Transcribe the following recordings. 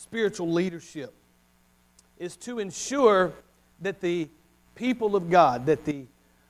spiritual leadership is to ensure that the people of God, that the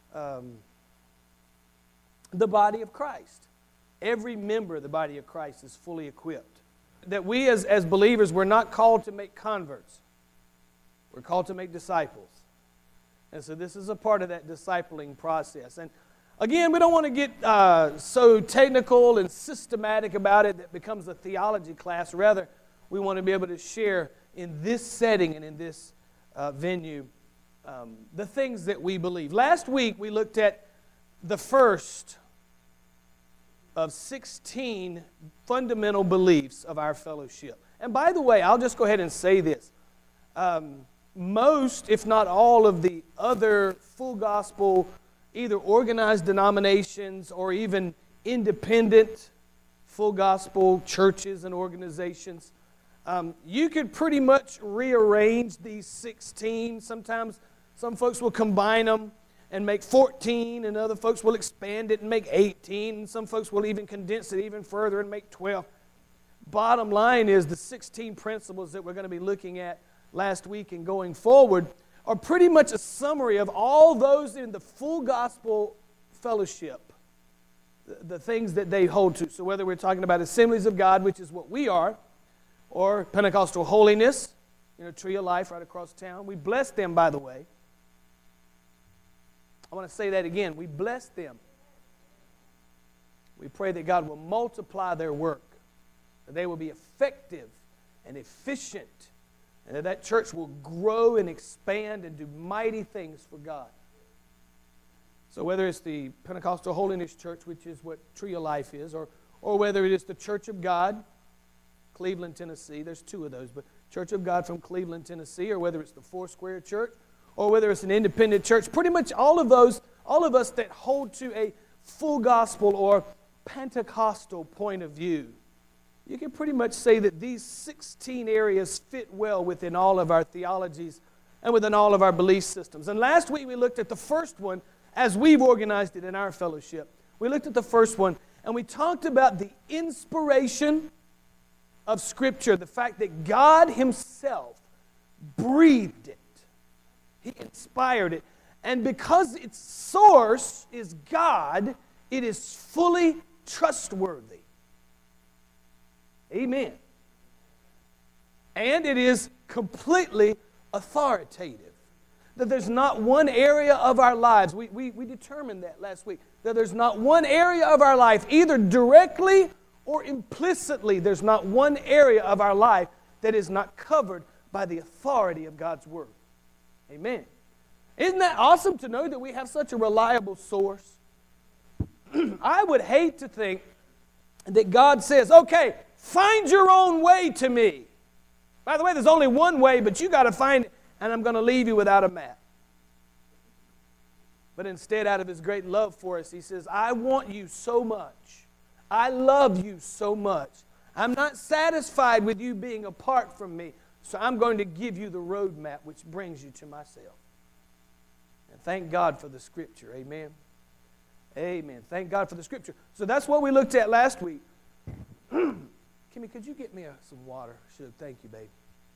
body of Christ, every member of the body of Christ is fully equipped. That we as believers, we're not called to make converts. We're called to make disciples. And so this is a part of that discipling process. And again, we don't want to get so technical and systematic about it that it becomes a theology class. Rather, we want to be able to share in this setting and in this venue the things that we believe. Last week, we looked at the first of 16 fundamental beliefs of our fellowship. And by the way, I'll just go ahead and say this. Most, if not all, of the other full gospel, either organized denominations or even independent full gospel churches and organizations, you could pretty much rearrange these 16. Sometimes some folks will combine them and make 14, and other folks will expand it and make 18, and some folks will even condense it even further and make 12. Bottom line is the 16 principles that we're going to be looking at last week and going forward are pretty much a summary of all those in the full gospel fellowship, the things that they hold to. So whether we're talking about Assemblies of God, which is what we are, or Pentecostal Holiness, Tree of Life right across town. We bless them, by the way. I want to say that again. We bless them. We pray that God will multiply their work, that they will be effective and efficient, and that church will grow and expand and do mighty things for God. So whether it's the Pentecostal Holiness Church, which is what Tree of Life is, or whether it is the Church of God, Cleveland, Tennessee, there's two of those, but Church of God from Cleveland, Tennessee, or whether it's the Foursquare Church, or whether it's an independent church, pretty much all of us that hold to a full gospel or Pentecostal point of view, you can pretty much say that these 16 areas fit well within all of our theologies and within all of our belief systems. And last week we looked at the first one as we've organized it in our fellowship. We looked at the first one and we talked about the inspiration of Scripture, the fact that God Himself breathed it. He inspired it. And because its source is God, it is fully trustworthy. Amen. And it is completely authoritative. That there's not one area of our lives, we determined that last week, that there's not one area of our life, either directly or implicitly, there's not one area of our life that is not covered by the authority of God's Word. Amen. Isn't that awesome to know that we have such a reliable source? I would hate to think that God says, okay, find your own way to me. By the way, there's only one way, but you got to find it, and I'm going to leave you without a map. But instead, out of His great love for us, He says, I want you so much. I love you so much. I'm not satisfied with you being apart from me, so I'm going to give you the roadmap which brings you to myself. And thank God for the Scripture. Amen. Amen. Thank God for the Scripture. So that's what we looked at last week. Kimmy, could you get me some water? Should. Thank you, babe.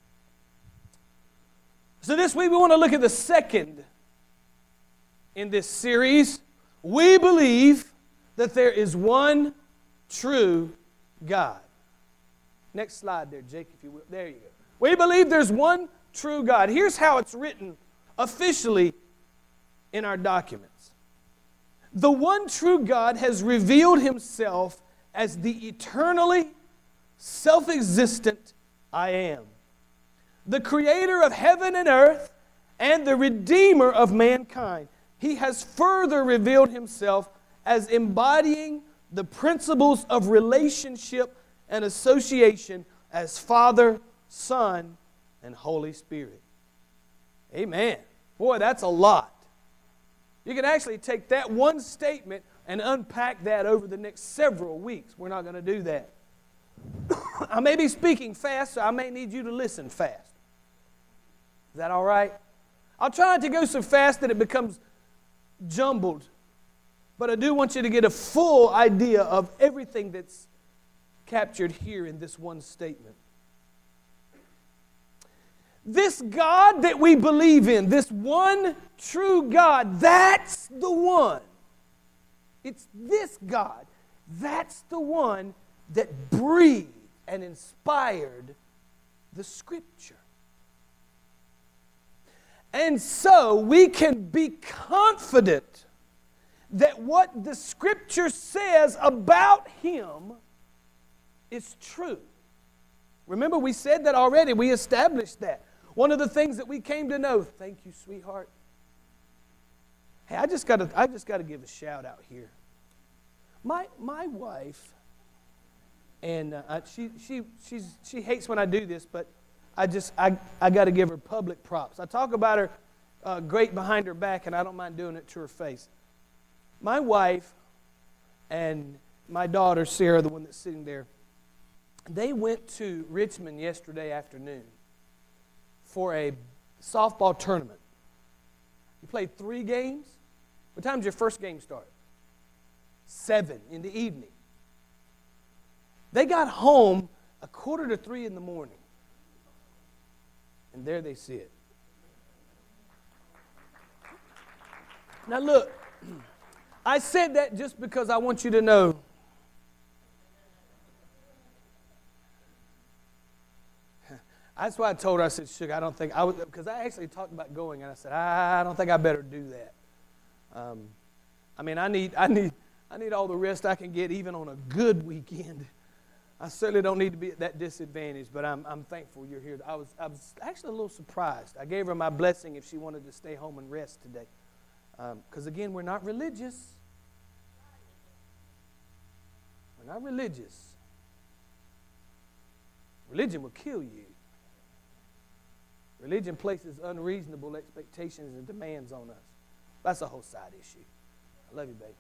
So this week we want to look at the second in this series. We believe that there is one true God. Next slide there, Jake, if you will. There you go. We believe there's one true God. Here's how it's written officially in our documents. The one true God has revealed Himself as the eternally self-existent I am, the creator of heaven and earth and the redeemer of mankind. He has further revealed Himself as embodying the principles of relationship and association as Father, Son, and Holy Spirit. Amen. Boy, that's a lot. You can actually take that one statement and unpack that over the next several weeks. We're not going to do that. I may be speaking fast, so I may need you to listen fast. Is that all right? I'll try not to go so fast that it becomes jumbled, but I do want you to get a full idea of everything that's captured here in this one statement. This God that we believe in, this one true God, that's the one. It's this God. That's the one that breathed and inspired the Scripture. And so we can be confident that what the Scripture says about Him is true. Remember, we said that already. We established that. One of the things that we came to know, thank you, sweetheart. Hey, I just got to give a shout out here. My wife, and she hates when I do this, but I got to give her public props. I talk about her great behind her back, and I don't mind doing it to her face. My wife and my daughter Sarah, the one that's sitting there, they went to Richmond yesterday afternoon for a softball tournament. You played 3 games. What time did your first game start? 7 in the evening. They got home 2:45 in the morning. And there they sit. Now look, I said that just because I want you to know that's why I told her, I said, Sugar, I don't think, because I actually talked about going, and I said, I don't think I better do that. I need all the rest I can get even on a good weekend. I certainly don't need to be at that disadvantage, but I'm thankful you're here. I was actually a little surprised. I gave her my blessing if she wanted to stay home and rest today. Because again, we're not religious. We're not religious. Religion will kill you. Religion places unreasonable expectations and demands on us. That's a whole side issue. I love you, babe.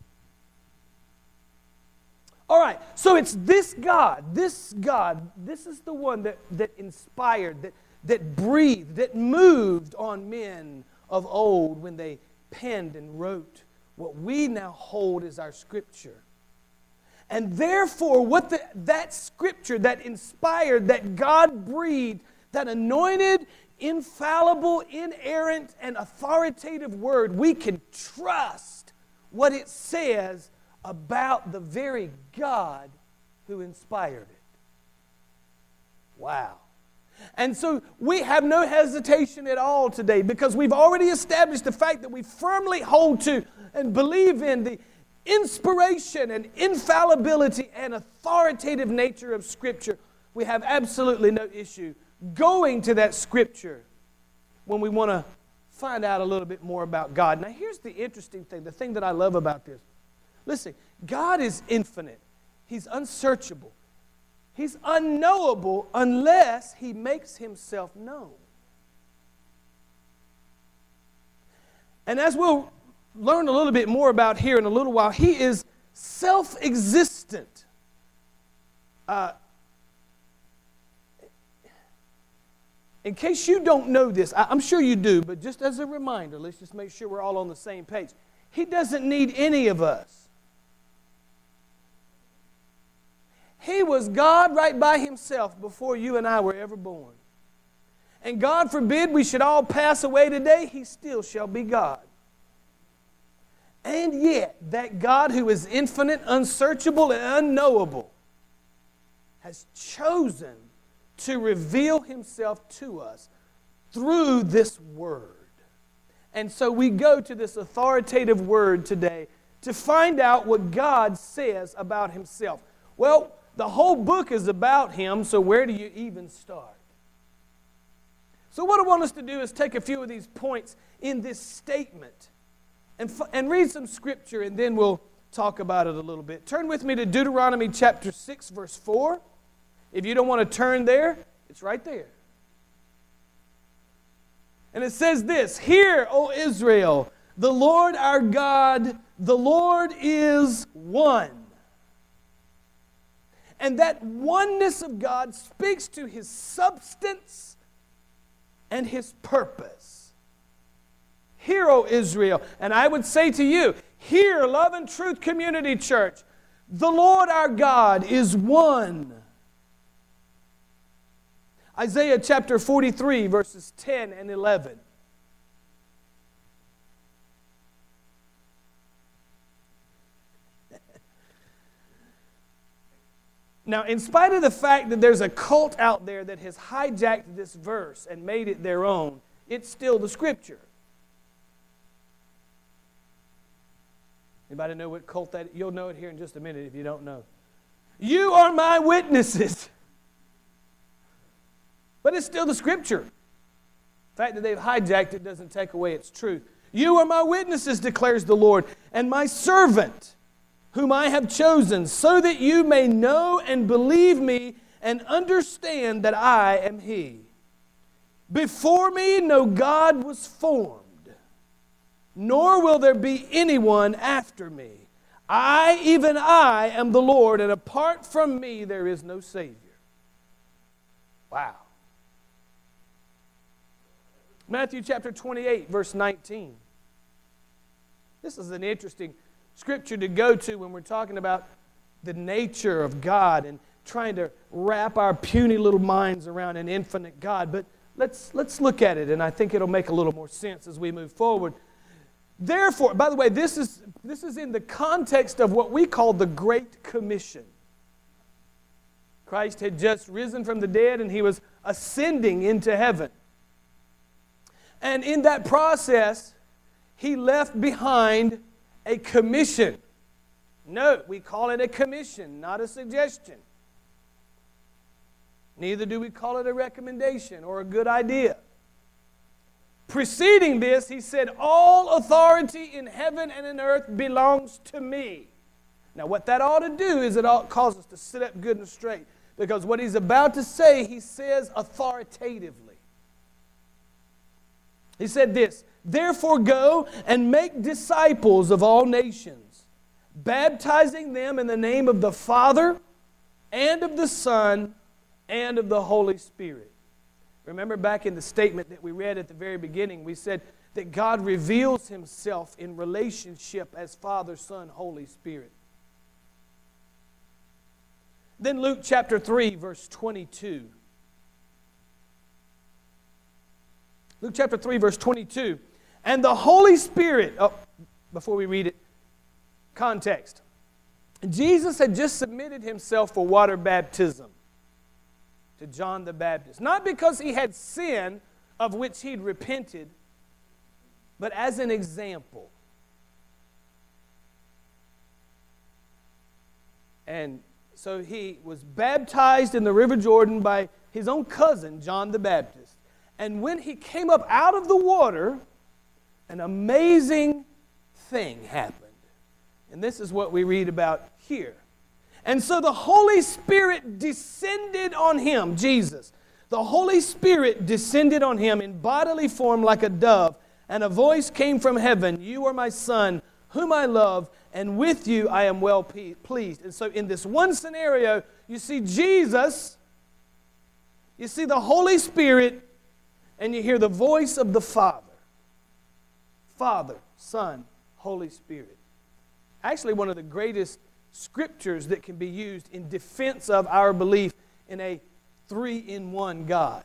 All right, so it's this God, this is the one that inspired, that breathed, that moved on men of old when they penned and wrote what we now hold as our Scripture. And therefore, that Scripture, that inspired, that God breathed, that anointed, infallible, inerrant, and authoritative Word, we can trust what it says about the very God who inspired it. Wow. And so we have no hesitation at all today because we've already established the fact that we firmly hold to and believe in the inspiration and infallibility and authoritative nature of Scripture. We have absolutely no issue going to that Scripture when we want to find out a little bit more about God. Now here's the interesting thing, the thing that I love about this. Listen, God is infinite. He's unsearchable. He's unknowable unless He makes Himself known. And as we'll learn a little bit more about here in a little while, He is self-existent. In case you don't know this, I'm sure you do, but just as a reminder, let's just make sure we're all on the same page. He doesn't need any of us. He was God right by Himself before you and I were ever born. And God forbid we should all pass away today, He still shall be God. And yet, that God who is infinite, unsearchable, and unknowable has chosen to reveal Himself to us through this Word. And so we go to this authoritative Word today to find out what God says about Himself. Well, the whole book is about Him, so where do you even start? So what I want us to do is take a few of these points in this statement and read some Scripture, and then we'll talk about it a little bit. Turn with me to Deuteronomy chapter 6, verse 4. If you don't want to turn there, it's right there. And it says this, "Hear, O Israel, the Lord our God, the Lord is one." And that oneness of God speaks to His substance and His purpose. Hear, O Israel, and I would say to you, hear, Love and Truth Community Church, the Lord our God is one. Isaiah chapter 43, verses 10 and 11. Now, in spite of the fact that there's a cult out there that has hijacked this verse and made it their own, it's still the Scripture. Anybody know what cult that is? You'll know it here in just a minute if you don't know. You are my witnesses. But it's still the Scripture. The fact that they've hijacked it doesn't take away its truth. You are my witnesses, declares the Lord, and my servant, whom I have chosen, so that you may know and believe me and understand that I am He. Before me no God was formed, nor will there be anyone after me. I, even I, am the Lord, and apart from me there is no Savior. Wow. Matthew chapter 28, verse 19. This is an interesting scripture to go to when we're talking about the nature of God and trying to wrap our puny little minds around an infinite God. But let's look at it, and I think it'll make a little more sense as we move forward. Therefore, by the way, this is in the context of what we call the Great Commission. Christ had just risen from the dead, and He was ascending into heaven. And in that process, He left behind a commission. Note, we call it a commission, not a suggestion. Neither do we call it a recommendation or a good idea. Preceding this, He said, all authority in heaven and in earth belongs to me. Now, what that ought to do is it ought to cause us to sit up good and straight. Because what He's about to say, He says authoritatively. He said this, therefore go and make disciples of all nations, baptizing them in the name of the Father and of the Son and of the Holy Spirit. Remember back in the statement that we read at the very beginning, we said that God reveals Himself in relationship as Father, Son, Holy Spirit. Then Luke chapter 3, verse 22. Luke chapter 3, verse 22. And the Holy Spirit, before we read it, context. Jesus had just submitted Himself for water baptism to John the Baptist. Not because he had sin of which he'd repented, but as an example. And so he was baptized in the River Jordan by his own cousin, John the Baptist. And when he came up out of the water, an amazing thing happened. And this is what we read about here. And so the Holy Spirit descended on Him, Jesus. The Holy Spirit descended on Him in bodily form like a dove, and a voice came from heaven, you are my Son, whom I love, and with you I am well pleased. And so in this one scenario, you see Jesus, you see the Holy Spirit, and you hear the voice of the Father. Father, Son, Holy Spirit. Actually, one of the greatest scriptures that can be used in defense of our belief in a three-in-one God.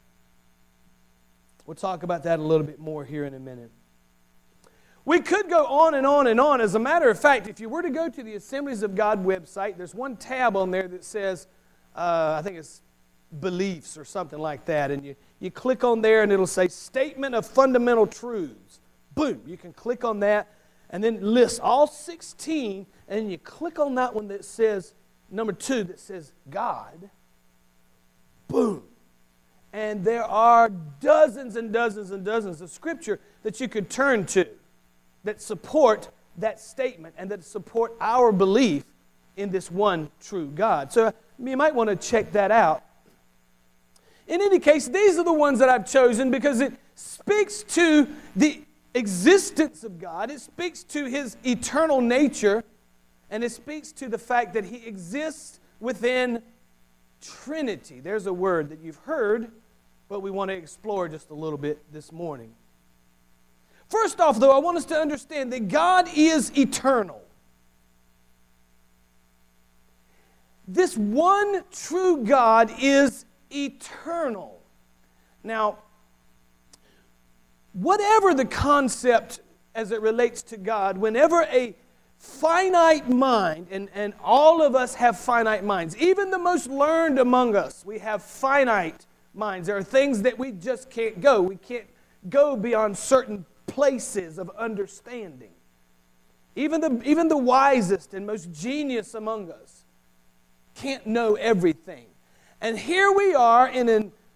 We'll talk about that a little bit more here in a minute. We could go on and on and on. As a matter of fact, if you were to go to the Assemblies of God website, there's one tab on there that says, I think it's beliefs or something like that, and you click on there and it'll say Statement of Fundamental Truths. Boom, you can click on that and then list all 16, and you click on that one that says, number 2, that says God. Boom. And there are dozens and dozens and dozens of scripture that you could turn to that support that statement and that support our belief in this one true God. So you might want to check that out. In any case, these are the ones that I've chosen because it speaks to the existence of God. It speaks to His eternal nature, and it speaks to the fact that He exists within Trinity. There's a word that you've heard, but we want to explore just a little bit this morning. First off, though, I want us to understand that God is eternal. This one true God is eternal. Now, whatever the concept as it relates to God, whenever a finite mind, and all of us have finite minds, even the most learned among us, we have finite minds. There are things that we just can't go. We can't go beyond certain places of understanding. Even the wisest and most genius among us can't know everything. And here we are in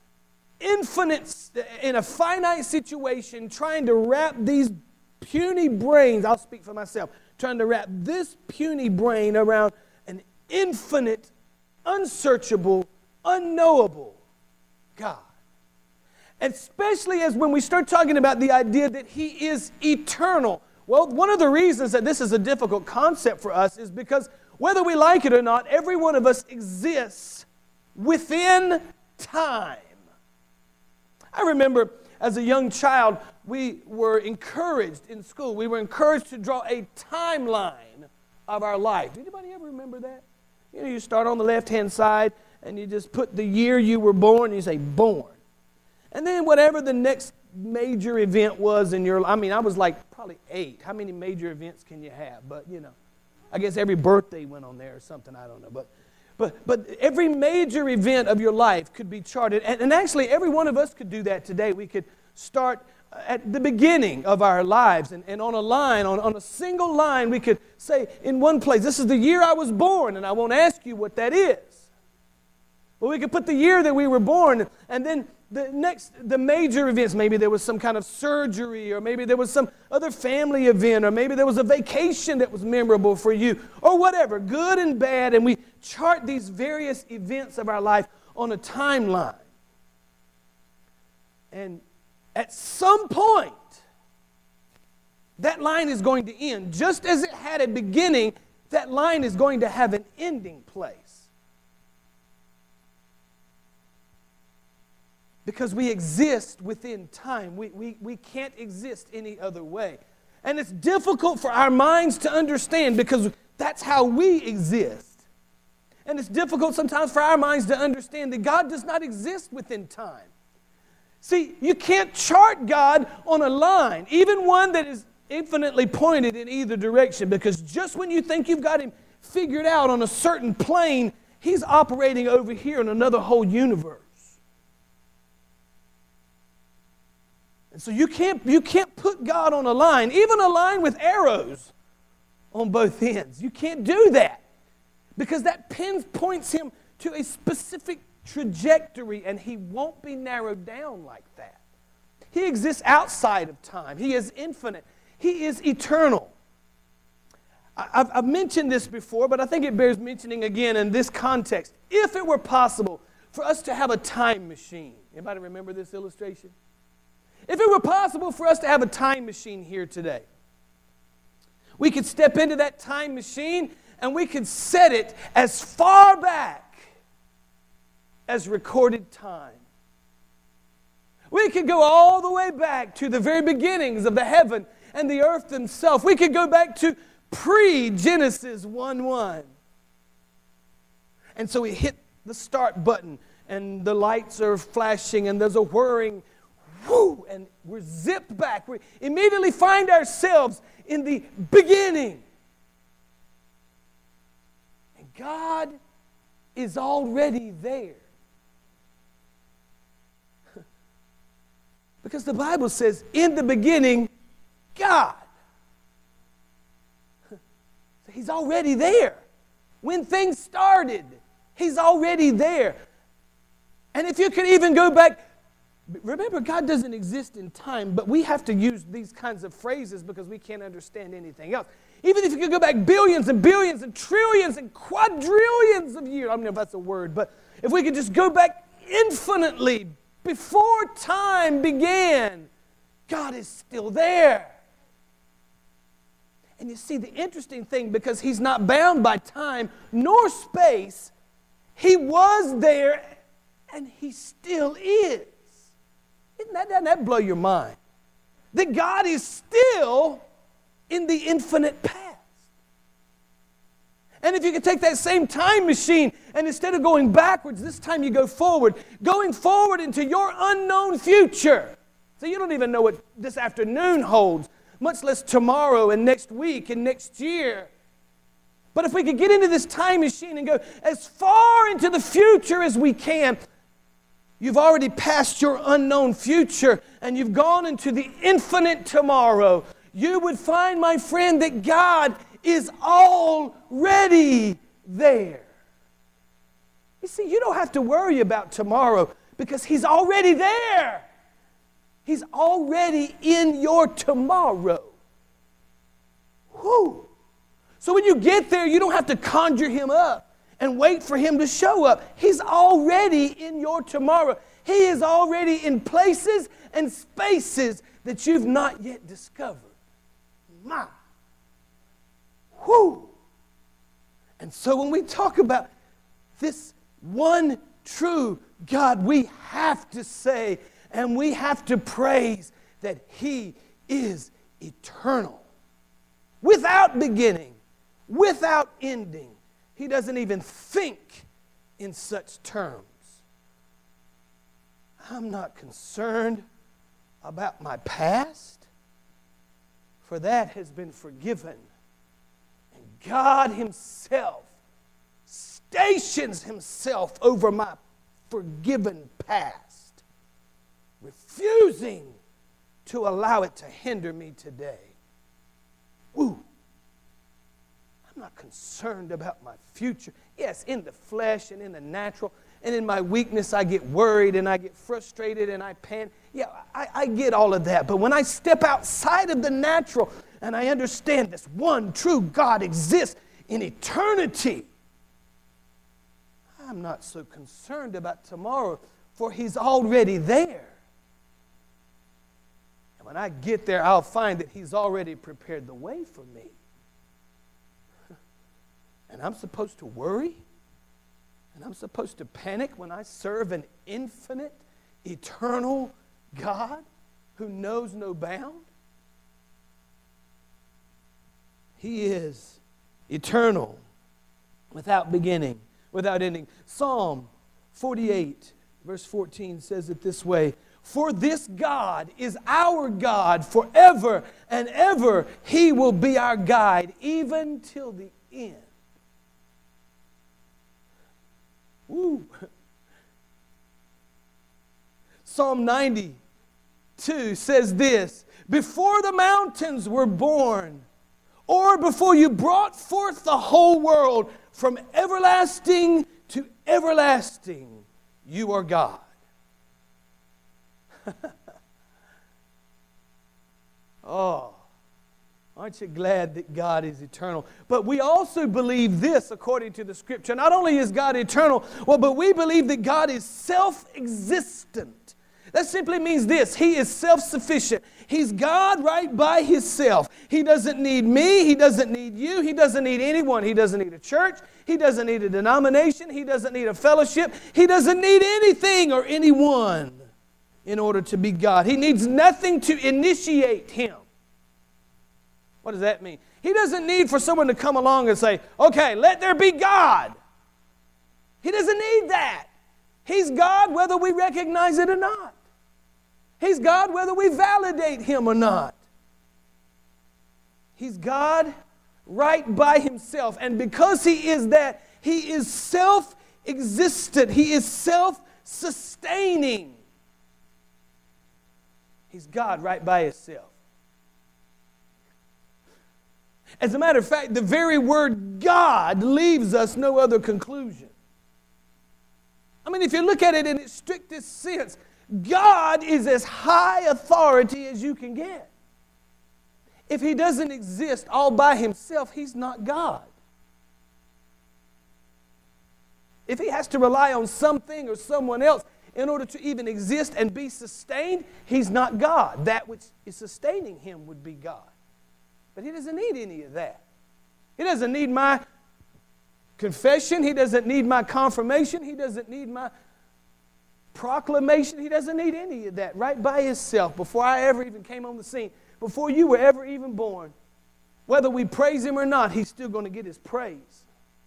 a finite situation, trying to wrap these puny brains, I'll speak for myself, trying to wrap this puny brain around an infinite, unsearchable, unknowable God. Especially as when we start talking about the idea that He is eternal. Well, one of the reasons that this is a difficult concept for us is because whether we like it or not, every one of us exists within time. I remember as a young child, we were encouraged in school. We were encouraged to draw a timeline of our life. Did anybody ever remember that? You know, you start on the left-hand side and you just put the year you were born and you say, born. And then whatever the next major event was in your life, I mean, I was like probably 8. How many major events can you have? But, you know, I guess every birthday went on there or something, I don't know. But every major event of your life could be charted. And actually, every one of us could do that today. We could start at the beginning of our lives. And on a line, on a single line, we could say in one place, this is the year I was born. And I won't ask you what that is. But we could put the year that we were born. And then the major events, maybe there was some kind of surgery, or maybe there was some other family event, or maybe there was a vacation that was memorable for you, or whatever, good and bad, and we chart these various events of our life on a timeline. And at some point, that line is going to end. Just as it had a beginning, that line is going to have an ending place. Because we exist within time. We can't exist any other way. And it's difficult for our minds to understand because that's how we exist. And it's difficult sometimes for our minds to understand that God does not exist within time. See, you can't chart God on a line, even one that is infinitely pointed in either direction, because just when you think you've got Him figured out on a certain plane, He's operating over here in another whole universe. And so you can't put God on a line, even a line with arrows on both ends. You can't do that because that points Him to a specific trajectory, and He won't be narrowed down like that. He exists outside of time. He is infinite. He is eternal. I've mentioned this before, but I think it bears mentioning again in this context. If it were possible for us to have a time machine. Anybody remember this illustration? If it were possible for us to have a time machine here today, we could step into that time machine and we could set it as far back as recorded time. We could go all the way back to the very beginnings of the heaven and the earth themselves. We could go back to pre-Genesis 1:1. And so we hit the start button and the lights are flashing and there's a whirring, whoo, and we're zipped back. We immediately find ourselves in the beginning. And God is already there. Because the Bible says, in the beginning, God. He's already there. When things started, He's already there. And if you could even go back, remember, God doesn't exist in time, but we have to use these kinds of phrases because we can't understand anything else. Even if you could go back billions and billions and trillions and quadrillions of years, I don't know if that's a word, but if we could just go back infinitely before time began, God is still there. And you see, the interesting thing, because He's not bound by time nor space, He was there and He still is. Doesn't that blow your mind? That God is still in the infinite past. And if you could take that same time machine and instead of going backwards, this time you go forward, going forward into your unknown future. So you don't even know what this afternoon holds, much less tomorrow and next week and next year. But if we could get into this time machine and go as far into the future as we can, you've already passed your unknown future and you've gone into the infinite tomorrow. You would find, my friend, that God is already there. You see, you don't have to worry about tomorrow because He's already there. He's already in your tomorrow. Whew. So when you get there, you don't have to conjure Him up and wait for Him to show up. He's already in your tomorrow. He is already in places and spaces that you've not yet discovered. My. Whew. And so when we talk about this one true God, we have to say and we have to praise that He is eternal. Without beginning, without ending. He doesn't even think in such terms. I'm not concerned about my past, for that has been forgiven. And God Himself stations Himself over my forgiven past, refusing to allow it to hinder me today. Woo! I'm not concerned about my future. Yes, in the flesh and in the natural and in my weakness, I get worried and I get frustrated and I panic. Yeah, I get all of that. But when I step outside of the natural and I understand this one true God exists in eternity, I'm not so concerned about tomorrow, for He's already there. And when I get there, I'll find that He's already prepared the way for me. And I'm supposed to worry? And I'm supposed to panic when I serve an infinite, eternal God who knows no bound? He is eternal, without beginning, without ending. Psalm 48, verse 14 says it this way: "For this God is our God forever and ever. He will be our guide even till the end." Woo. Psalm 92 says this: "Before the mountains were born, or before you brought forth the whole world, from everlasting to everlasting, you are God." Oh, aren't you glad that God is eternal? But we also believe this according to the Scripture. Not only is God eternal, but we believe that God is self-existent. That simply means this: He is self-sufficient. He's God right by Himself. He doesn't need me. He doesn't need you. He doesn't need anyone. He doesn't need a church. He doesn't need a denomination. He doesn't need a fellowship. He doesn't need anything or anyone in order to be God. He needs nothing to initiate Him. What does that mean? He doesn't need for someone to come along and say, "Okay, let there be God." He doesn't need that. He's God whether we recognize it or not. He's God whether we validate Him or not. He's God right by Himself. And because He is that, He is self-existent. He is self-sustaining. He's God right by Himself. As a matter of fact, the very word God leaves us no other conclusion. I mean, if you look at it in its strictest sense, God is as high authority as you can get. If He doesn't exist all by Himself, He's not God. If He has to rely on something or someone else in order to even exist and be sustained, He's not God. That which is sustaining Him would be God. But He doesn't need any of that. He doesn't need my confession. He doesn't need my confirmation. He doesn't need my proclamation. He doesn't need any of that. Right by Himself, before I ever even came on the scene, before you were ever even born, whether we praise Him or not, He's still going to get His praise.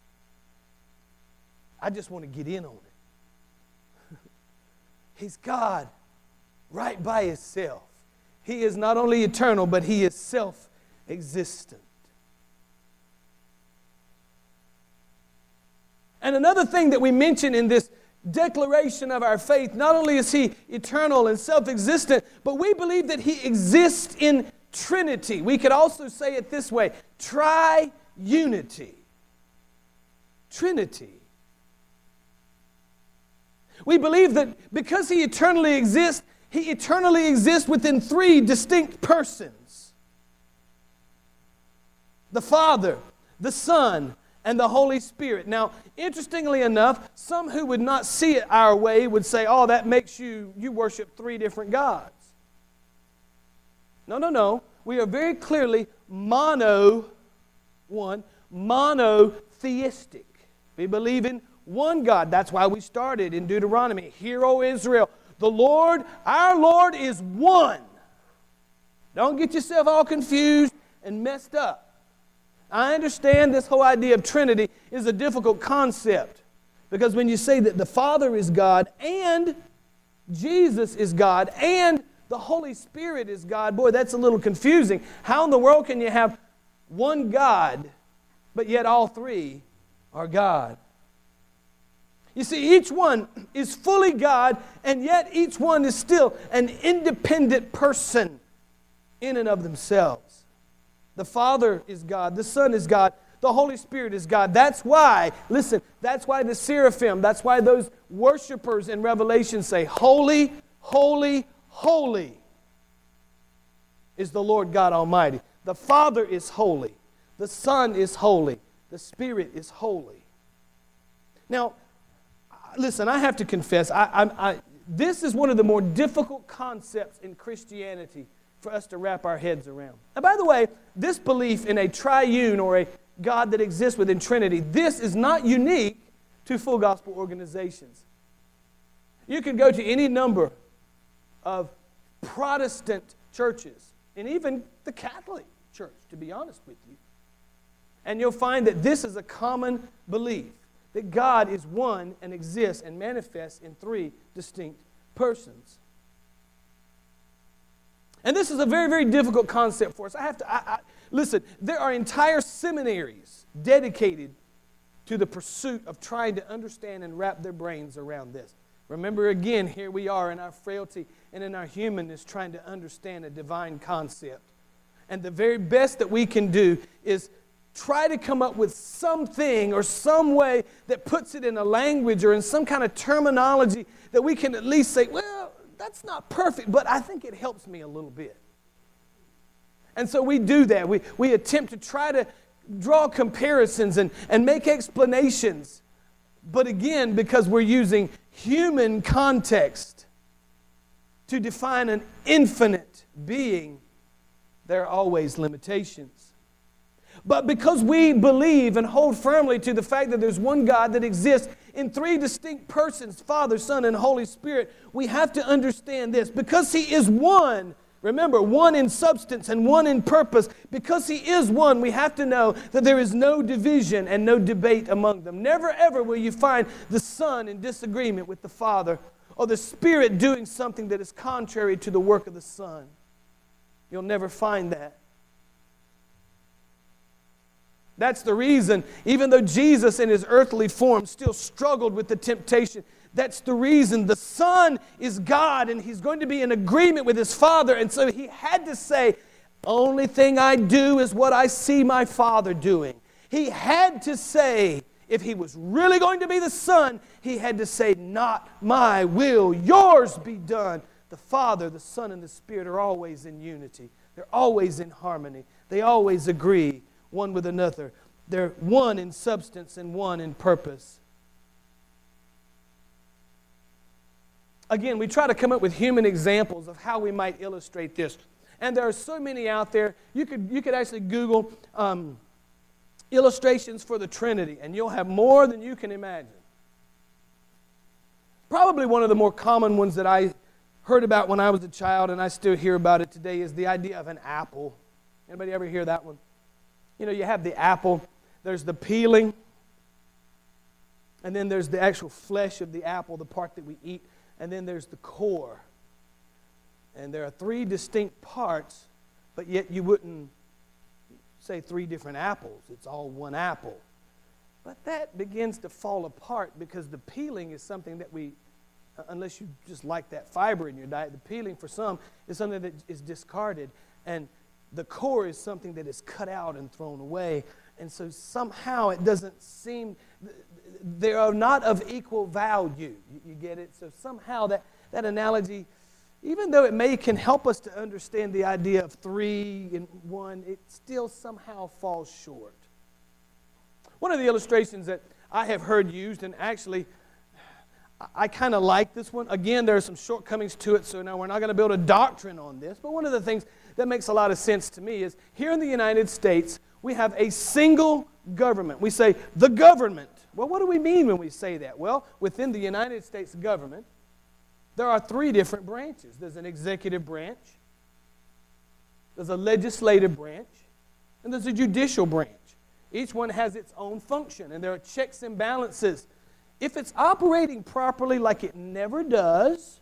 I just want to get in on it. He's God right by Himself. He is not only eternal, but He is self-existent. And another thing that we mention in this declaration of our faith, not only is He eternal and self-existent, but we believe that He exists in Trinity. We could also say it this way, tri-unity. Trinity. We believe that because He eternally exists within three distinct persons. The Father, the Son, and the Holy Spirit. Now, interestingly enough, some who would not see it our way would say, oh, that makes you worship three different gods. No. We are very clearly monotheistic. We believe in one God. That's why we started in Deuteronomy. Hear, O Israel, the Lord, our Lord is one. Don't get yourself all confused and messed up. I understand this whole idea of Trinity is a difficult concept, because when you say that the Father is God and Jesus is God and the Holy Spirit is God, boy, that's a little confusing. How in the world can you have one God, but yet all three are God? You see, each one is fully God, and yet each one is still an independent person in and of themselves. The Father is God, the Son is God, the Holy Spirit is God. That's why, listen, that's why the seraphim, that's why those worshipers in Revelation say, holy, holy, holy is the Lord God Almighty. The Father is holy, the Son is holy, the Spirit is holy. Now, listen, I have to confess, this is one of the more difficult concepts in Christianity for us to wrap our heads around. And by the way, this belief in a triune or a God that exists within Trinity, this is not unique to full gospel organizations. You can go to any number of Protestant churches, and even the Catholic Church, to be honest with you, and you'll find that this is a common belief, that God is one and exists and manifests in three distinct persons. And this is a very, very difficult concept for us. Listen, there are entire seminaries dedicated to the pursuit of trying to understand and wrap their brains around this. Remember again, here we are in our frailty and in our humanness trying to understand a divine concept. And the very best that we can do is try to come up with something or some way that puts it in a language or in some kind of terminology that we can at least say, well, that's not perfect, but I think it helps me a little bit. And so we do that. We attempt to try to draw comparisons and make explanations. But again, because we're using human context to define an infinite being, there are always limitations. But because we believe and hold firmly to the fact that there's one God that exists in three distinct persons, Father, Son, and Holy Spirit, we have to understand this. Because He is one, remember, one in substance and one in purpose, because He is one, we have to know that there is no division and no debate among them. Never ever will you find the Son in disagreement with the Father, or the Spirit doing something that is contrary to the work of the Son. You'll never find that. That's the reason, even though Jesus in His earthly form still struggled with the temptation, that's the reason the Son is God and He's going to be in agreement with His Father. And so He had to say, only thing I do is what I see my Father doing. He had to say, if He was really going to be the Son, He had to say, not my will, yours be done. The Father, the Son, and the Spirit are always in unity. They're always in harmony. They always agree one with another. They're one in substance and one in purpose. Again, we try to come up with human examples of how we might illustrate this. And there are so many out there. You could actually Google illustrations for the Trinity, and you'll have more than you can imagine. Probably one of the more common ones that I heard about when I was a child, and I still hear about it today, is the idea of an apple. Anybody ever hear that one? You know, you have the apple, there's the peeling, And then there's the actual flesh of the apple, the part that we eat. And then there's the core. And there are three distinct parts, but yet you wouldn't say three different apples. It's all one apple. But that begins to fall apart because the peeling is something that we, unless you just like that fiber in your diet, the peeling for some is something that is discarded. And the core is something that is cut out and thrown away. And so somehow it doesn't seem, they are not of equal value. You get it? So somehow that analogy, even though it can help us to understand the idea of three in one, it still somehow falls short. One of the illustrations that I have heard used, and actually I kind of like this one. Again, there are some shortcomings to it, so now we're not going to build a doctrine on this. But one of the things that makes a lot of sense to me is here in the United States, we have a single government. We say, the government. Well, what do we mean when we say that? Well, within the United States government, there are three different branches. There's an executive branch, there's a legislative branch, and there's a judicial branch. Each one has its own function, and there are checks and balances. If it's operating properly like it never does,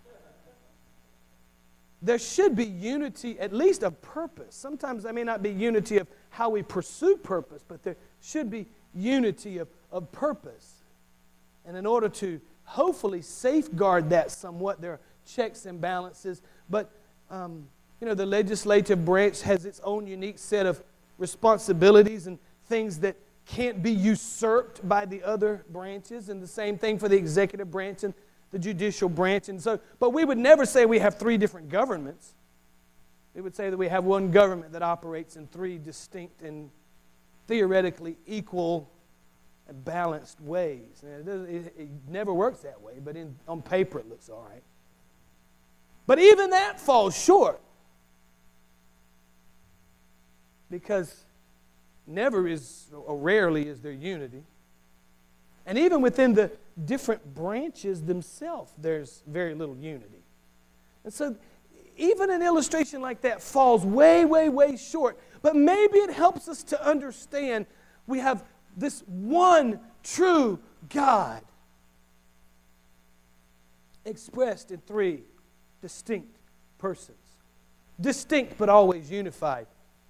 there should be unity, at least of purpose. Sometimes there may not be unity of how we pursue purpose, but there should be unity of purpose. And in order to hopefully safeguard that somewhat, there are checks and balances. But, the legislative branch has its own unique set of responsibilities and things that can't be usurped by the other branches, and the same thing for the executive branch and the judicial branch. And so, but we would never say we have three different governments. We would say that we have one government that operates in three distinct and theoretically equal and balanced ways. And it never works that way, but on paper it looks all right. But even that falls short, because never is, or rarely is there unity. And even within the different branches themselves, there's very little unity. And so even an illustration like that falls way, way, way short. But maybe it helps us to understand we have this one true God expressed in three distinct persons. Distinct but always unified.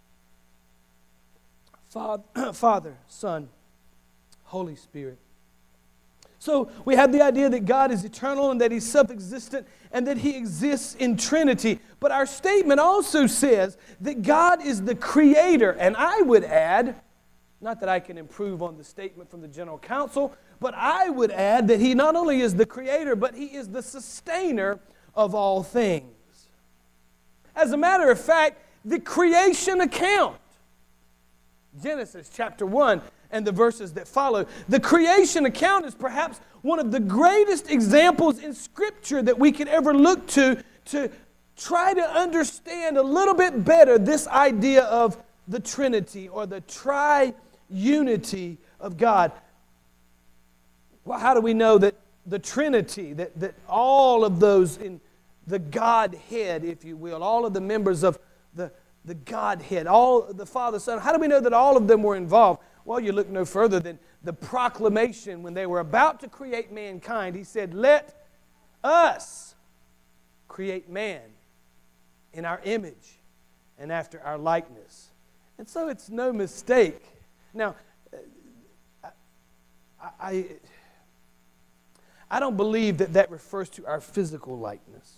Father, Son, Holy Spirit. So we have the idea that God is eternal and that He's self-existent and that He exists in Trinity. But our statement also says that God is the Creator. And I would add, not that I can improve on the statement from the General Counsel, but I would add that He not only is the Creator, but He is the sustainer of all things. As a matter of fact, the creation account, Genesis chapter 1 and the verses that follow, the creation account is perhaps one of the greatest examples in Scripture that we could ever look to try to understand a little bit better this idea of the Trinity or the tri-unity of God. Well, how do we know that the Trinity, that all of those in the Godhead, if you will, all of the members of the Godhead, all the Father, Son, how do we know that all of them were involved? Well, you look no further than the proclamation when they were about to create mankind. He said, let us create man in our image and after our likeness. And so it's no mistake. Now, I don't believe that refers to our physical likeness.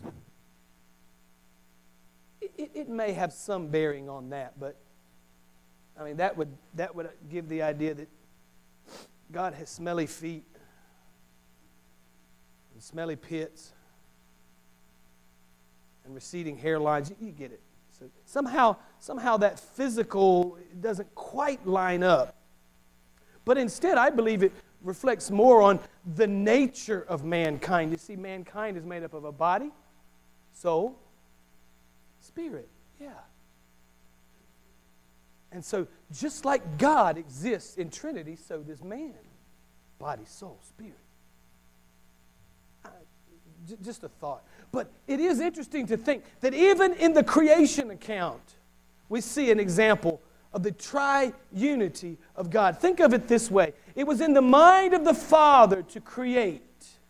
It may have some bearing on that, but I mean that would give the idea that God has smelly feet and smelly pits and receding hairlines. You get it. So somehow that physical doesn't quite line up. But instead, I believe it reflects more on the nature of mankind. You see, mankind is made up of a body, soul, spirit. Yeah. And so, just like God exists in Trinity, so does man. Body, soul, spirit. Just a thought. But it is interesting to think that even in the creation account, we see an example of the triunity of God. Think of it this way. It was in the mind of the Father to create.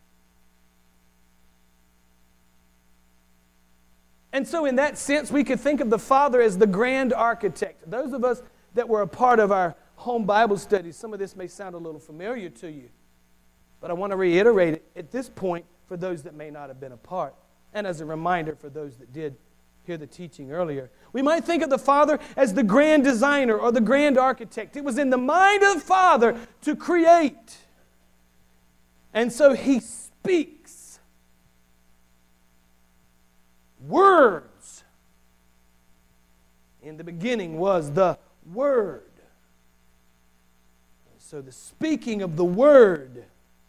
And so in that sense, we could think of the Father as the grand architect. Those of us that were a part of our home Bible studies, some of this may sound a little familiar to you. But I want to reiterate it at this point for those that may not have been a part. And as a reminder for those that did hear the teaching earlier. We might think of the Father as the grand designer or the grand architect. It was in the mind of the Father to create. And so He speaks words. In the beginning was the Word. So the speaking of the Word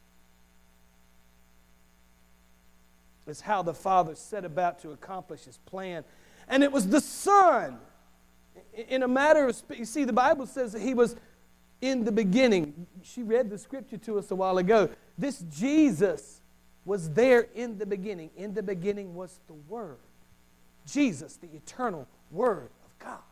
is how the Father set about to accomplish His plan. And it was the Son. In a matter of, you see, the Bible says that He was in the beginning. She read the scripture to us a while ago. This Jesus was there in the beginning. In the beginning was the Word. Jesus, the eternal Word of God.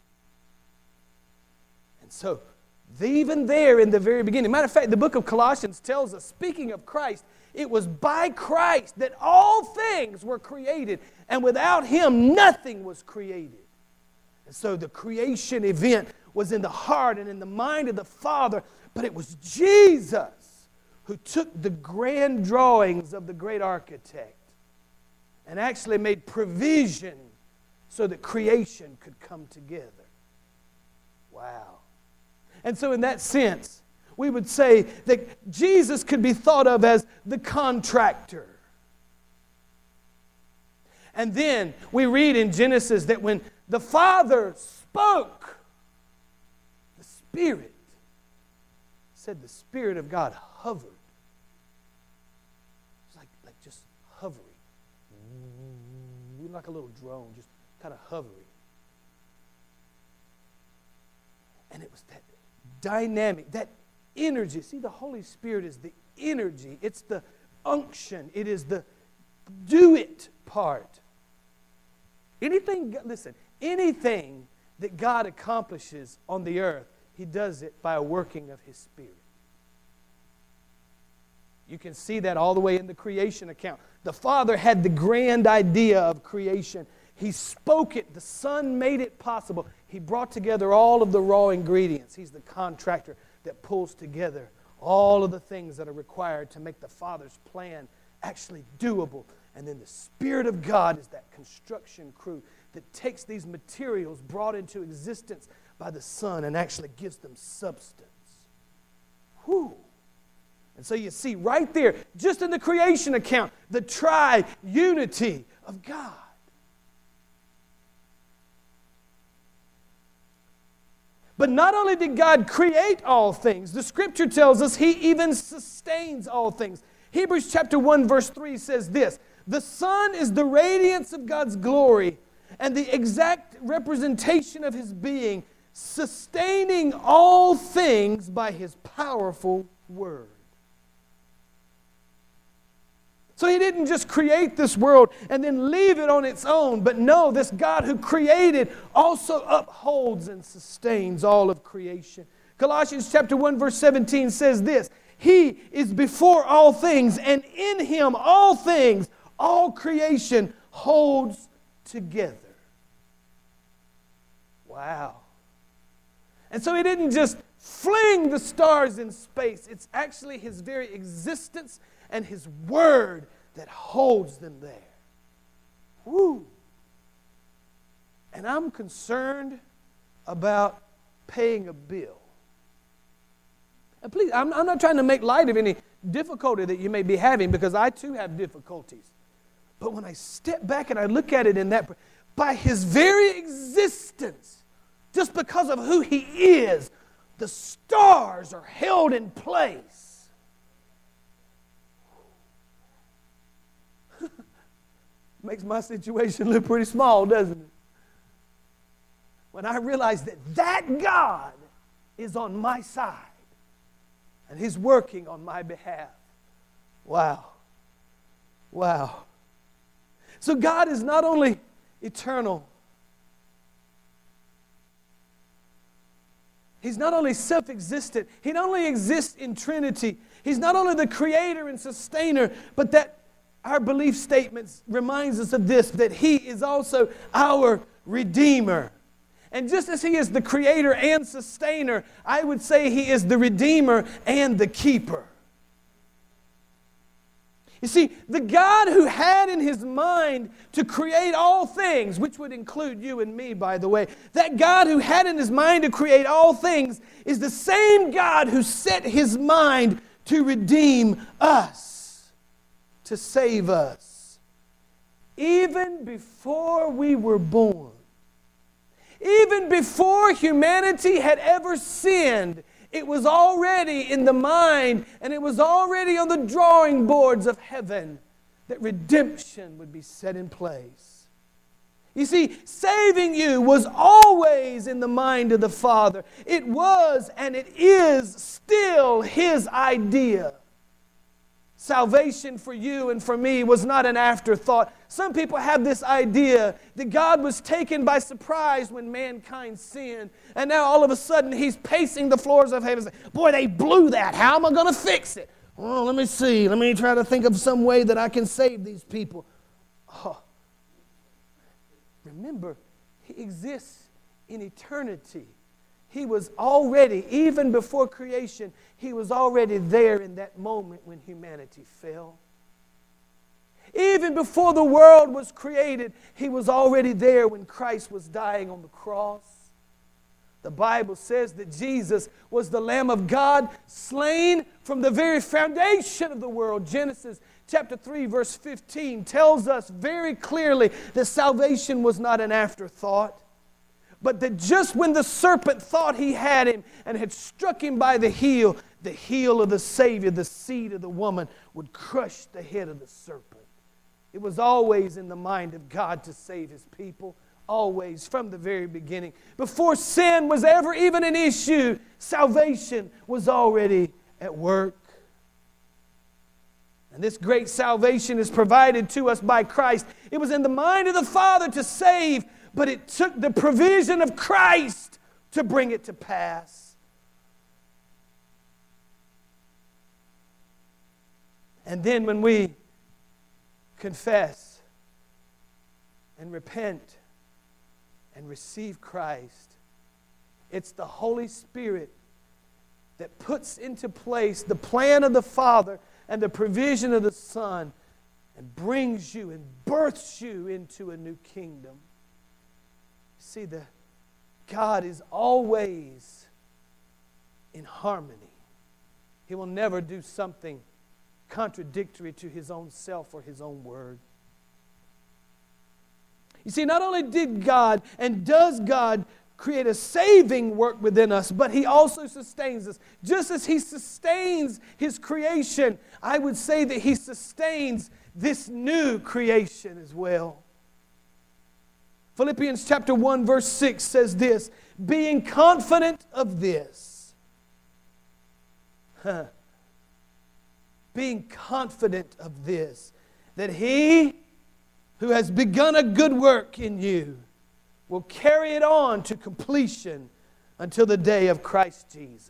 And so, even there in the very beginning, matter of fact, the book of Colossians tells us, speaking of Christ, it was by Christ that all things were created, and without Him, nothing was created. And so the creation event was in the heart and in the mind of the Father, but it was Jesus who took the grand drawings of the great architect and actually made provision so that creation could come together. Wow. And so in that sense, we would say that Jesus could be thought of as the contractor. And then we read in Genesis that when the Father spoke, the Spirit, said the Spirit of God hovered. It's like just hovering. Like a little drone, just kind of hovering. And it was that dynamic, that energy. See, the Holy Spirit is the energy. It's the unction. It is the do it part. Anything that God accomplishes on the earth, He does it by a working of His Spirit. You can see that all the way in the creation account. The Father had the grand idea of creation. He spoke it. The Son made it possible. He brought together all of the raw ingredients. He's the contractor that pulls together all of the things that are required to make the Father's plan actually doable. And then the Spirit of God is that construction crew that takes these materials brought into existence by the Son and actually gives them substance. Whew. And so you see right there, just in the creation account, the triunity of God. But not only did God create all things, the Scripture tells us He even sustains all things. Hebrews chapter 1 verse 3 says this, "The Son is the radiance of God's glory and the exact representation of His being, sustaining all things by His powerful word." So He didn't just create this world and then leave it on its own. But no, this God who created also upholds and sustains all of creation. Colossians chapter 1 verse 17 says this, "He is before all things, and in Him all things, all creation holds together." Wow. And so He didn't just fling the stars in space. It's actually His very existence and His Word that holds them there. Woo! And I'm concerned about paying a bill. And please, I'm not trying to make light of any difficulty that you may be having, because I too have difficulties. But when I step back and I look at it in that, by His very existence, just because of who He is, the stars are held in place. Makes my situation look pretty small, doesn't it? When I realize that God is on my side and He's working on my behalf. Wow. Wow. So God is not only eternal, He's not only self-existent, He not only exists in Trinity, He's not only the creator and sustainer, but that our belief statements reminds us of this, that He is also our Redeemer. And just as He is the creator and sustainer, I would say He is the Redeemer and the keeper. You see, the God who had in His mind to create all things, which would include you and me, by the way, that God who had in His mind to create all things is the same God who set His mind to redeem us, to save us. Even before we were born, even before humanity had ever sinned, it was already in the mind and it was already on the drawing boards of heaven that redemption would be set in place. You see, saving you was always in the mind of the Father. It was and it is still His idea. Salvation for you and for me was not an afterthought. Some people have this idea that God was taken by surprise when mankind sinned, and now all of a sudden He's pacing the floors of heaven and saying, boy, they blew that. How am I going to fix it? Well, let me see. Let me try to think of some way that I can save these people. Oh. Remember, He exists in eternity. He was already, even before creation, He was already there in that moment when humanity fell. Even before the world was created, He was already there when Christ was dying on the cross. The Bible says that Jesus was the Lamb of God, slain from the very foundation of the world. Genesis chapter 3, verse 15 tells us very clearly that salvation was not an afterthought, but that just when the serpent thought he had him and had struck him by the heel of the Savior, the seed of the woman, would crush the head of the serpent. It was always in the mind of God to save His people, always, from the very beginning. Before sin was ever even an issue, salvation was already at work. And this great salvation is provided to us by Christ. It was in the mind of the Father to save, but it took the provision of Christ to bring it to pass. And then when we confess and repent and receive Christ, it's the Holy Spirit that puts into place the plan of the Father and the provision of the Son and brings you and births you into a new kingdom. See, God is always in harmony. He will never do something contradictory to His own self or His own word. You see, not only did God and does God create a saving work within us, but He also sustains us. Just as He sustains His creation, I would say that He sustains this new creation as well. Philippians chapter 1 verse 6 says this, being confident of this. Being confident of this, that He who has begun a good work in you will carry it on to completion until the day of Christ Jesus.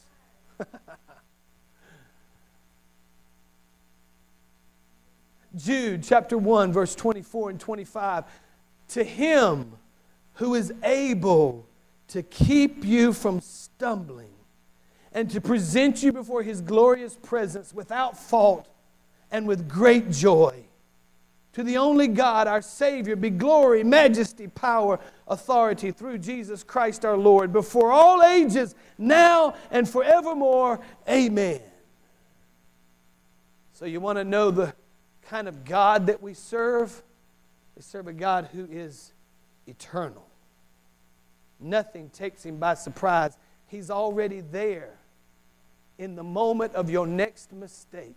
Jude chapter 1 verse 24 and 25. To Him who is able to keep you from stumbling and to present you before His glorious presence without fault and with great joy. To the only God, our Savior, be glory, majesty, power, authority through Jesus Christ our Lord, before all ages, now and forevermore. Amen. So you want to know the kind of God that we serve? We serve a God who is eternal. Nothing takes Him by surprise. He's already there in the moment of your next mistake.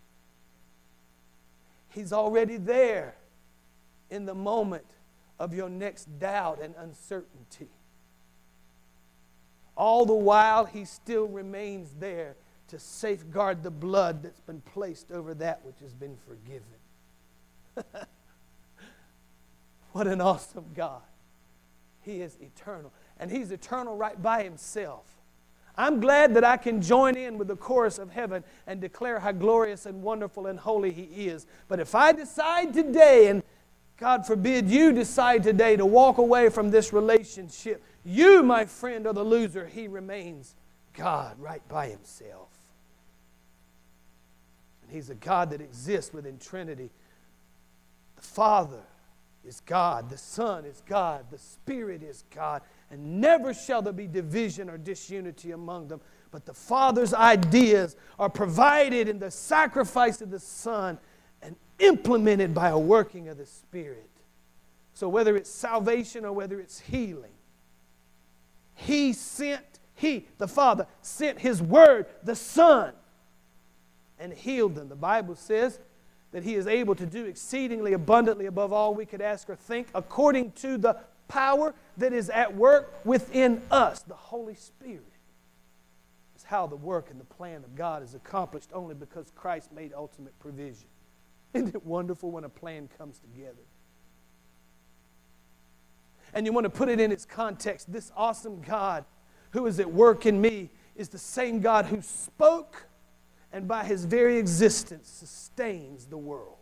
He's already there in the moment of your next doubt and uncertainty. All the while, He still remains there to safeguard the blood that's been placed over that which has been forgiven. What an awesome God. He is eternal. And He's eternal right by Himself. I'm glad that I can join in with the chorus of heaven and declare how glorious and wonderful and holy He is. But if I decide today, and God forbid you decide today to walk away from this relationship, you, my friend, are the loser. He remains God right by Himself. And He's a God that exists within Trinity. The Father is God, the Son is God, the Spirit is God, and never shall there be division or disunity among them. But the Father's ideas are provided in the sacrifice of the Son and implemented by a working of the Spirit. So whether it's salvation or whether it's healing, the Father sent His Word, the Son, and healed them. The Bible says that He is able to do exceedingly abundantly above all we could ask or think, according to the power that is at work within us. The Holy Spirit is how the work and the plan of God is accomplished, only because Christ made ultimate provision. Isn't it wonderful when a plan comes together? And you want to put it in its context. This awesome God who is at work in me is the same God who spoke and by His very existence sustains the world.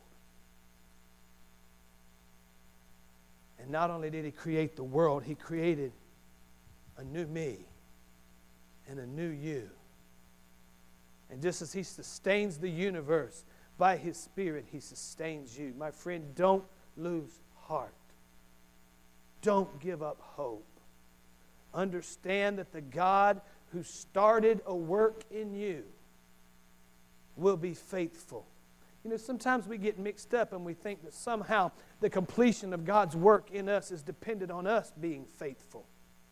And not only did He create the world, He created a new me and a new you. And just as He sustains the universe by His Spirit, He sustains you. My friend, don't lose heart. Don't give up hope. Understand that the God who started a work in you will be faithful. You know, sometimes we get mixed up and we think that somehow the completion of God's work in us is dependent on us being faithful.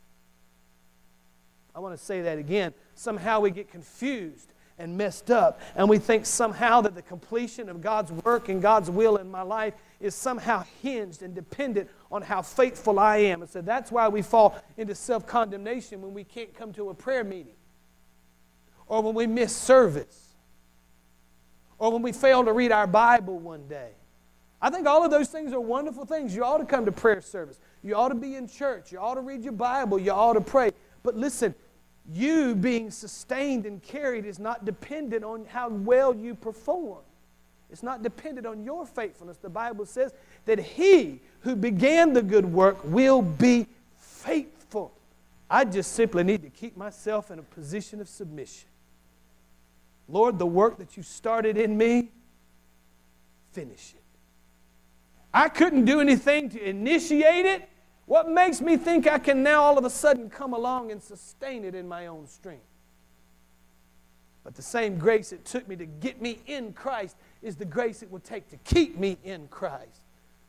I want to say that again. Somehow we get confused and messed up, and we think somehow that the completion of God's work and God's will in my life is somehow hinged and dependent on how faithful I am. And so that's why we fall into self-condemnation when we can't come to a prayer meeting, or when we miss service, or when we fail to read our Bible one day. I think all of those things are wonderful things. You ought to come to prayer service. You ought to be in church. You ought to read your Bible. You ought to pray. But listen, you being sustained and carried is not dependent on how well you perform. It's not dependent on your faithfulness. The Bible says that He who began the good work will be faithful. I just simply need to keep myself in a position of submission. Lord, the work that You started in me, finish it. I couldn't do anything to initiate it. What makes me think I can now all of a sudden come along and sustain it in my own strength? But the same grace it took me to get me in Christ is the grace it will take to keep me in Christ.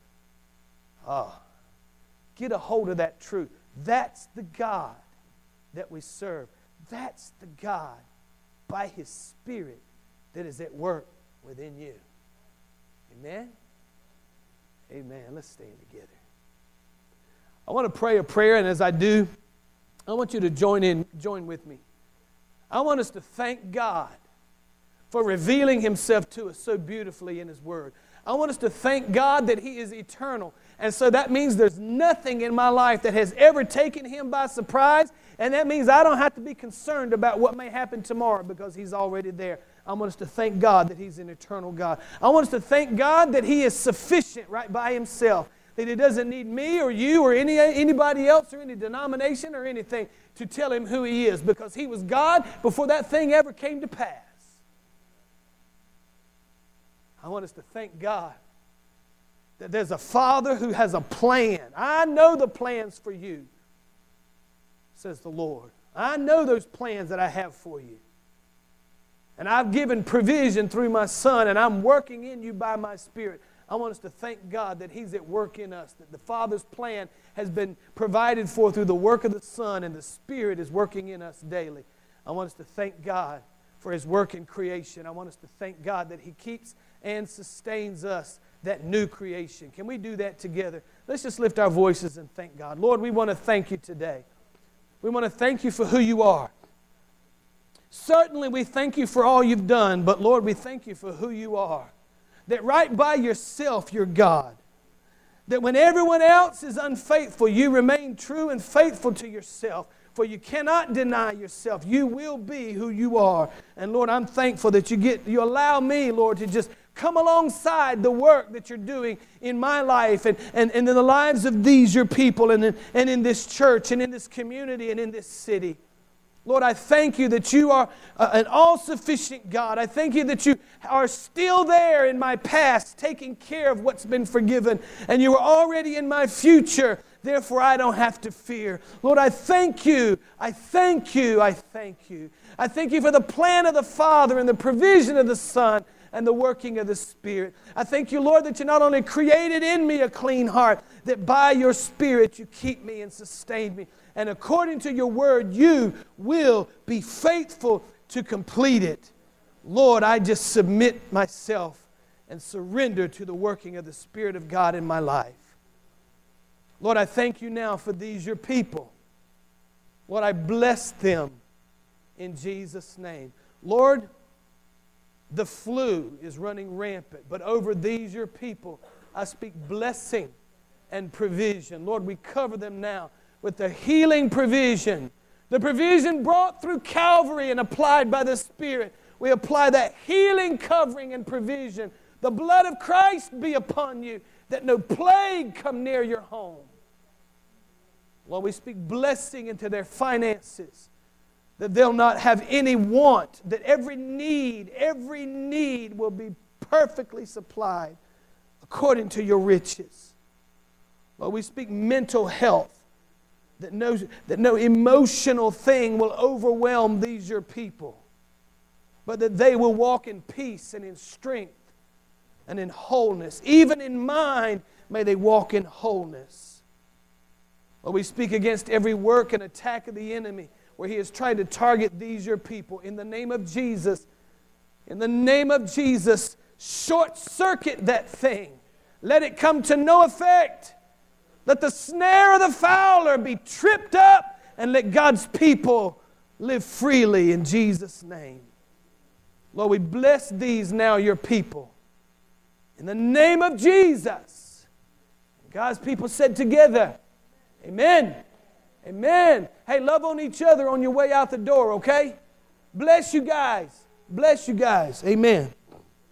Get a hold of that truth. That's the God that we serve. That's the God by His Spirit that is at work within you. Amen? Amen. Let's stand together. I want to pray a prayer, and as I do, I want you to join with me. I want us to thank God for revealing Himself to us so beautifully in His Word. I want us to thank God that He is eternal. And so that means there's nothing in my life that has ever taken Him by surprise. And that means I don't have to be concerned about what may happen tomorrow because He's already there. I want us to thank God that He's an eternal God. I want us to thank God that He is sufficient right by Himself. That He doesn't need me or you or anybody else or any denomination or anything to tell Him who He is, because He was God before that thing ever came to pass. I want us to thank God that there's a Father who has a plan. I know the plans for you, says the Lord. I know those plans that I have for you. And I've given provision through my Son, and I'm working in you by my Spirit. I want us to thank God that He's at work in us, that the Father's plan has been provided for through the work of the Son, and the Spirit is working in us daily. I want us to thank God for His work in creation. I want us to thank God that He keeps and sustains us, that new creation. Can we do that together? Let's just lift our voices and thank God. Lord, we want to thank You today. We want to thank You for who You are. Certainly we thank You for all You've done, but Lord, we thank You for who You are. That right by Yourself, You're God. That when everyone else is unfaithful, You remain true and faithful to Yourself. For you cannot deny yourself. You will be who you are. And Lord, I'm thankful that you allow me, Lord, to just come alongside the work that you're doing in my life and in the lives of these, your people, and in this church and in this community and in this city. Lord, I thank you that you are an all-sufficient God. I thank you that you are still there in my past, taking care of what's been forgiven, and you are already in my future. Therefore, I don't have to fear. Lord, I thank you. I thank you. I thank you. I thank you for the plan of the Father and the provision of the Son and the working of the Spirit. I thank you, Lord, that you not only created in me a clean heart, that by your Spirit you keep me and sustain me. And according to your word, you will be faithful to complete it. Lord, I just submit myself and surrender to the working of the Spirit of God in my life. Lord, I thank you now for these, your people. Lord, I bless them in Jesus' name. Lord, the flu is running rampant, but over these, your people, I speak blessing and provision. Lord, we cover them now with the healing provision. The provision brought through Calvary and applied by the Spirit. We apply that healing covering and provision. The blood of Christ be upon you, that no plague come near your home. Lord, we speak blessing into their finances, that they'll not have any want, that every need will be perfectly supplied according to your riches. Lord, we speak mental health, that no emotional thing will overwhelm these your people, but that they will walk in peace and in strength and in wholeness. Even in mind, may they walk in wholeness. Lord, we speak against every work and attack of the enemy where he has tried to target these your people. In the name of Jesus, short circuit that thing. Let it come to no effect. Let the snare of the fowler be tripped up, and let God's people live freely in Jesus' name. Lord, we bless these now, your people. In the name of Jesus. God's people said together, amen. Amen. Hey, love on each other on your way out the door, okay? Bless you guys. Bless you guys. Amen.